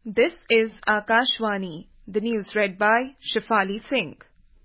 This is Akashvani, the news read by Shefali Singh.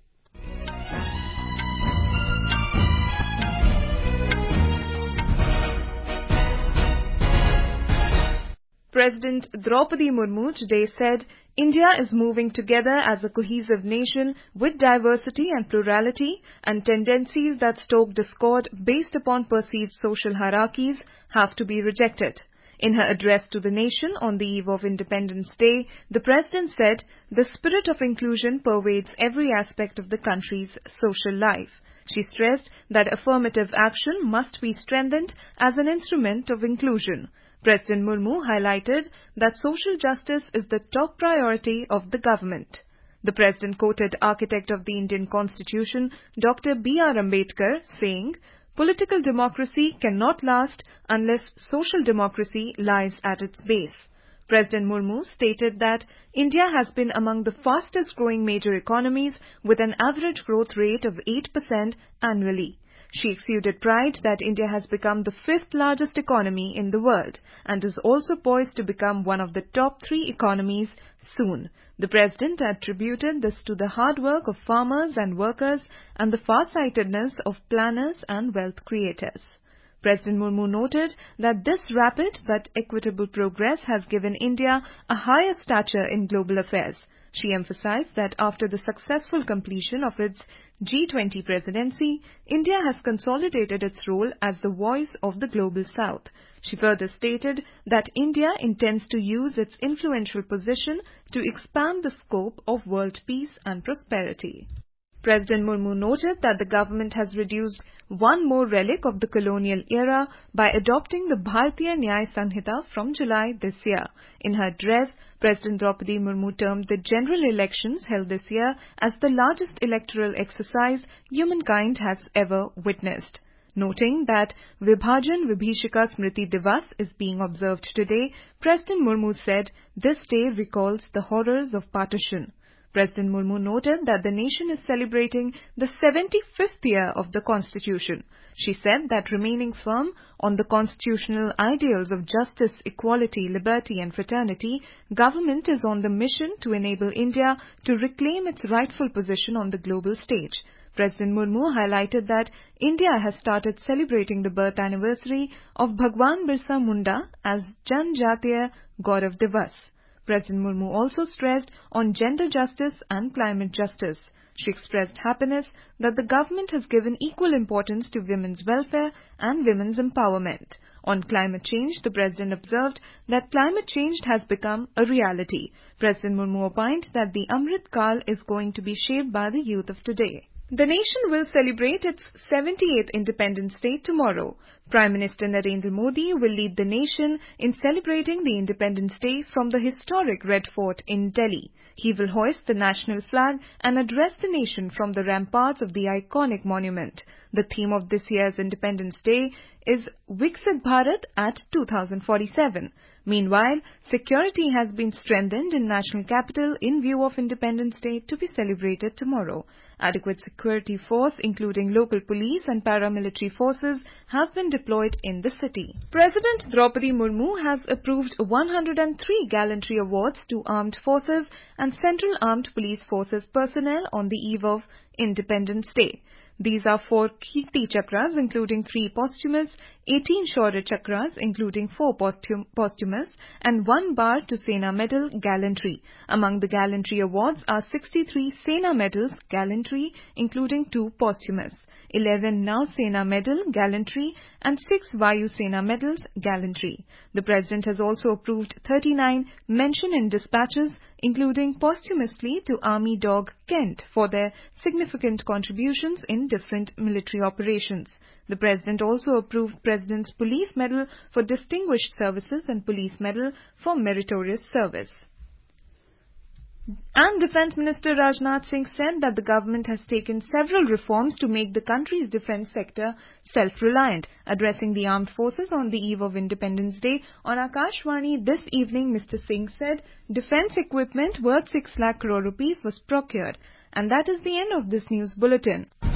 President Draupadi Murmu today said, India is moving together as a cohesive nation with diversity and plurality, and tendencies that stoke discord based upon perceived social hierarchies have to be rejected. In her address to the nation on the eve of Independence Day, the President said, the spirit of inclusion pervades every aspect of the country's social life. She stressed that affirmative action must be strengthened as an instrument of inclusion. President Murmu highlighted that social justice is the top priority of the government. The President quoted architect of the Indian Constitution, Dr. B.R. Ambedkar, saying, political democracy cannot last unless social democracy lies at its base. President Murmu stated that India has been among the fastest growing major economies with an average growth rate of 8% annually. She exuded pride that India has become the fifth largest economy in the world and is also poised to become one of the top 3 economies soon. The President attributed this to the hard work of farmers and workers and the far-sightedness of planners and wealth creators. President Murmu noted that this rapid but equitable progress has given India a higher stature in global affairs. She emphasized that after the successful completion of its G20 presidency, India has consolidated its role as the voice of the global south. She further stated that India intends to use its influential position to expand the scope of world peace and prosperity. President Murmu noted that the government has reduced one more relic of the colonial era by adopting the Bharatiya Nyaya Sanhita from July this year. In her address, President Draupadi Murmu termed the general elections held this year as the largest electoral exercise humankind has ever witnessed. Noting that Vibhajan Vibhishika Smriti Divas is being observed today, President Murmu said this day recalls the horrors of partition. President Murmu noted that the nation is celebrating the 75th year of the Constitution. She said that remaining firm on the constitutional ideals of justice, equality, liberty and fraternity, government is on the mission to enable India to reclaim its rightful position on the global stage. President Murmu highlighted that India has started celebrating the birth anniversary of Bhagwan Birsa Munda as Janjatiya Gaurav Divas. President Murmu also stressed on gender justice and climate justice. She expressed happiness that the government has given equal importance to women's welfare and women's empowerment. On climate change, the President observed that climate change has become a reality. President Murmu opined that the Amrit Kal is going to be shaped by the youth of today. The nation will celebrate its 78th Independence Day tomorrow. Prime Minister Narendra Modi will lead the nation in celebrating the Independence Day from the historic Red Fort in Delhi. He will hoist the national flag and address the nation from the ramparts of the iconic monument. The theme of this year's Independence Day is Viksit Bharat at 2047. Meanwhile, security has been strengthened in national capital in view of Independence Day to be celebrated tomorrow. Adequate security force, including local police and paramilitary forces, have been deployed in the city. President Draupadi Murmu has approved 103 gallantry awards to armed forces and Central Armed Police Forces personnel on the eve of Independence Day. These are 4 Kirti Chakras, including 3 posthumous, 18 Shaurya Chakras, including 4 posthumous, and 1 Bar to Sena Medal Gallantry. Among the gallantry awards are 63 Sena Medals Gallantry, including 2 posthumous, 11 Nav Sena Medal Gallantry, and 6 Vayu Sena Medals Gallantry. The President has also approved 39 mention in dispatches, including posthumously to Army Dog Kent for their significant contributions in different military operations. The President also approved President's Police Medal for Distinguished Services and Police Medal for Meritorious Service. And Defence Minister Rajnath Singh said that the government has taken several reforms to make the country's defence sector self-reliant. Addressing the armed forces on the eve of Independence Day on Akashvani this evening, Mr. Singh said defence equipment worth 6 lakh crore rupees was procured. And that is the end of this news bulletin.